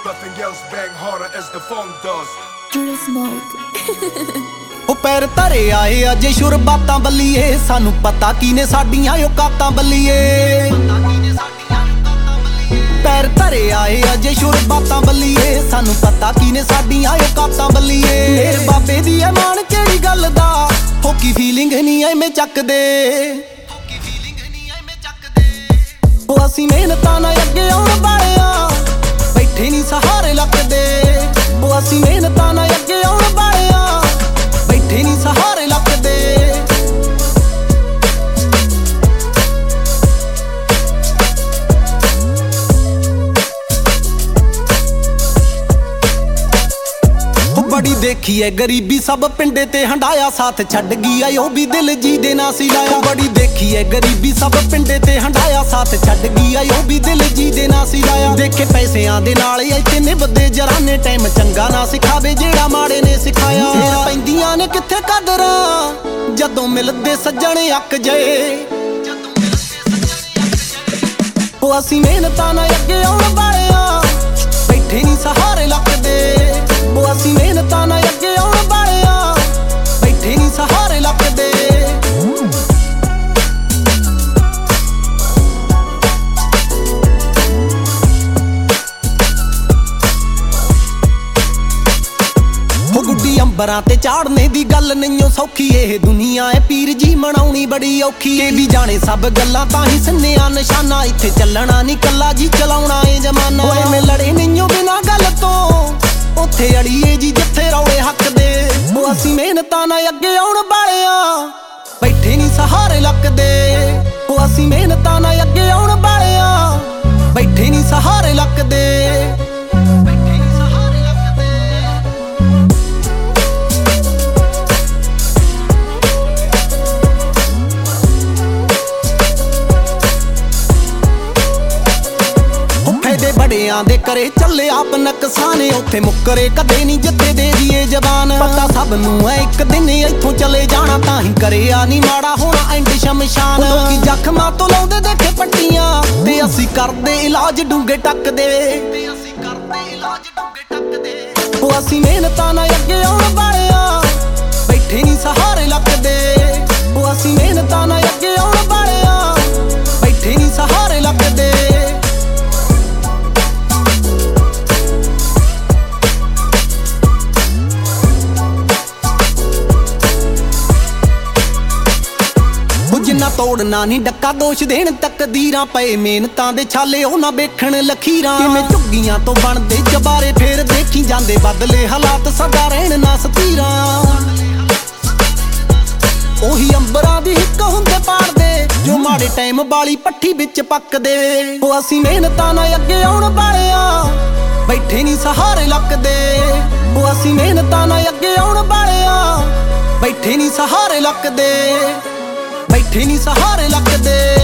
Nothing else bang harder as the funk does. True smoke. ਉਹ ਪੈਰ ਧਰੇ ਆਏ ਅਜੇ ਸ਼ੁਰਬਾਤਾਂ ਬੱਲੀਏ, ਸਾਨੂੰ ਪਤਾ ਕੀ ਨੇ ਸਾਡੀਆਂ ਔਕਾਤਾਂ ਬੱਲੀਏ। ਪੈਰ ਧਰੇ ਆਏ ਅਜੇ ਸ਼ੁਰਬਾਤਾਂ ਬੱਲੀਏ, ਸਾਨੂੰ ਪਤਾ ਕੀ ਨੇ ਸਾਡੀਆਂ ਔਕਾਤਾਂ ਬੱਲੀਏ। ਮੇਰੇ ਬਾਬੇ ਦੀ ਐ ਮਾਣ ਕਿਹੜੀ ਗੱਲ ਦਾ, ਹੋਕੀ ਫੀਲਿੰਗ ਨਹੀਂ ਐਵੇਂ ਚੱਕਦੇ। ਉਹ ਅਸੀਂ ਮਿਹਨਤਾਂ ਨਾਲ ਅੱਗੇ ਆਉਣ ਵਾਲਿਆਂ, ਬੈਠੇ ਨਹੀਂ ਸਹਾਰੇ ਲੱਗਦੇ। ਉਹ ਅਸੀਂ ਮਿਹਨਤਾਂ ਨਾਲ ਅੱਗੇ ਆਉਣ ਵਾਲਿਆਂ, ਬੈਠੇ ਨਹੀਂ ਸਹਾਰੇ ਲੱਗਦੇ। ਬੜੀ ਦੇਖੀ ਐ ਗਰੀਬੀ ਸਭ ਪਿੰਡੇ ਤੇ ਹੰਡਾਇਆ, ਸਾਥ ਛੱਡ ਗਈ ਆ ਉਹ ਵੀ ਦਿਲ ਜੀ ਦੇ ਨਾ ਸੀ ਲਾਇਆ। ਬੜੀ ਦੇਖੀ ਐ ਗਰੀਬੀ ਸਭ ਪਿੰਡੇ ਤੇ ਹੰਡਾਇਆ, ਸਾਥ ਛੱਡ ਗਈ ਆ ਉਹ ਵੀ ਦਿਲ ਜੀ ਦੇ ਨਾ ਸੀ ਲਾਇਆ। ਦੇਖੇ ਪੈਸਿਆਂ ਦੇ ਨਾਲ ਇੱਥੇ ਨਿਭਦੇ ਜਰਾਨੇ, ਟਾਈਮ ਚੰਗਾ ਨਾ ਸਿਖਾਵੇ ਜਿਹੜਾ ਮਾੜੇ ਨੇ ਸਿਖਾਇਆ। ਫੇਰ ਪੈਂਦੀਆਂ ਨੇ ਕਿੱਥੇ ਕਦਰਾਂ ਜਦੋਂ ਮਿਲਦੇ ਸੱਜਣ ਅੱਕ ਜਏ। ਉਹ ਅਸੀਂ ਮਿਹਨਤਾਂ ਨਾਲ ਅੱਗੇ ਆਉਣ ਵਾਲਿਆਂ, ਬੈਠੇ ਨਹੀਂ ਸਹਾਰੇ ਲੱਗਦੇ। ਉਹ ਅਸੀਂ ਮਿਹਨਤਾਂ ਨਾਲ ਅੱਗੇ ਆਉਣ ਵਾਲਿਆਂ, ਬੈਠੇ ਨਹੀਂ ਸਹਾਰੇ ਲੱਗਦੇ। ਉਹ ਗੁੱਡੀ ਅੰਬਰਾਂ ਤੇ ਚਾੜਨੇ ਦੀ ਗੱਲ ਨਹੀਂਓ ਸੌਖੀ, ਇਹ ਦੁਨੀਆ ਏ ਪੀਰ ਜੀ ਮਨਾਉਣੀ ਬੜੀ ਔਖੀ। ਇਹ ਵੀ ਜਾਣੇ ਸਭ ਗੱਲਾਂ ਤਾਂ ਹੀ ਸੰਨਿਆ ਨਿਸ਼ਾਨਾ, ਇੱਥੇ ਚੱਲਣਾ ਨਹੀਂ ਕੱਲਾ ਜੀ ਚਲਾਉਣਾ ਏ ਜ਼ਮਾਨਾ। ਓਏ ਮੈਂ ਲੜੇ ਨਹੀਂਓ ਬਿਨਾਂ ਗੱਲ ਤੋਂ, ਉੱਥੇ ਅੜੀਏ ਜੀ ਜਿੱਥੇ ਰੌਲੇ ਹੱਕ ਦੇ। ਉਹ ਅਸੀਂ ਮਿਹਨਤਾਂ ਨਾਲ ਅੱਗੇ ਆਉਣ ਵਾਲਿਆਂ, ਬੈਠੇ ਨਹੀਂ ਸਹਾਰੇ ਲੱਗਦੇ। ਉਹ ਅਸੀਂ ਮਿਹਨਤਾਂ ਨਾਲ ਅੱਗੇ ਆਉਣ ਵਾਲਿਆਂ, ਬੈਠੇ ਨਹੀਂ ਸਹਾਰੇ ਲੱਗਦੇ। ਬੜਿਆਂ ਦੇ ਕਰੇ ਚੱਲੇ ਆਪ ਨਕਸਾਨੇ, ਉੱਥੇ ਮੁੱਕਰੇ ਕਦੇ ਨਹੀਂ ਜਿੱਥੇ ਦੇ ਦੀਏ ਜ਼ਬਾਨ। ਪਤਾ ਸਭ ਨੂੰ ਐ ਇੱਕ ਦਿਨ ਇੱਥੋਂ ਚਲੇ ਜਾਣਾ, ਤਾਂ ਹੀ ਕਰਿਆ ਨਹੀਂ ਮਾੜਾ ਹੋਣਾ ਐਂਡ ਸ਼ਮਸ਼ਾਨ। ਲੋਕੀ ਜ਼ਖਮਾਂ ਤੋਂ ਲਾਉਂਦੇ ਦੇਖੇ ਪੱਟੀਆਂ, ਤੇ ਅਸੀਂ ਕਰਦੇ ਇਲਾਜ ਡੂੰਘੇ ਟੱਕਦੇ। ਉਹ ਅਸੀਂ ਮਿਹਨਤਾਂ ਨਾਲ ਅੱਗੇ ਆਉਣ ਵਾਲਿਆਂ, ਬੈਠੇ ਨਹੀਂ ਸਹਾਰੇ ਲੱਗਦੇ। ਉਹ ਅਸੀਂ ਮਿਹਨਤਾਂ ਨਾਲ ਅੱਗੇ ਆਉਣ ਵਾਲਿਆਂ, ਬੈਠੇ ਨਹੀਂ ਸਹਾਰੇ ਲੱਗਦੇ। ਜਿੰਨਾ ਤੋੜਨਾ ਨਹੀਂ ਡੱਕਾ ਦੋਸ਼ ਦੇਣ ਤਕਦੀਰਾਂ, ਪਏ ਮਿਹਨਤਾਂ ਦੇ ਛਾਲੇ ਉਹ ਨਾ ਵੇਖਣ ਲਖੀਰਾਂ। ਕਿਵੇਂ ਝੁੱਗੀਆਂ ਤੋਂ ਬਣਦੇ ਚਬਾਰੇ, ਫੇਰ ਦੇਖੀ ਜਾਂਦੇ ਬਦਲੇ ਹਾਲਾਤ, ਸਦਾ ਰਹਿਣ ਨਾ ਸਤੀਰਾਂ। ਉਹੀ ਅੰਬਰਾਂ ਦੀ ਹਿੱਕ ਹੁੰਦੇ ਪਾੜਦੇ, ਜੋ ਮਾੜੇ ਟਾਈਮ ਵਾਲੀ ਪੱਠੀ ਵਿੱਚ ਪੱਕਦੇ। ਉਹ ਅਸੀਂ ਮਿਹਨਤਾਂ ਨਾਲ ਅੱਗੇ ਆਉਣ ਵਾਲਿਆਂ, ਬੈਠੇ ਨਹੀਂ ਸਹਾਰੇ ਲੱਗਦੇ। ਉਹ ਅਸੀਂ ਮਿਹਨਤਾਂ ਨਾਲ ਅੱਗੇ ਆਉਣ ਵਾਲਿਆਂ, ਬੈਠੇ ਨਹੀਂ ਸਹਾਰੇ ਲੱਗਦੇ। ਬੈਠੇ ਨਹੀਂ ਸਹਾਰੇ ਲੱਗਦੇ।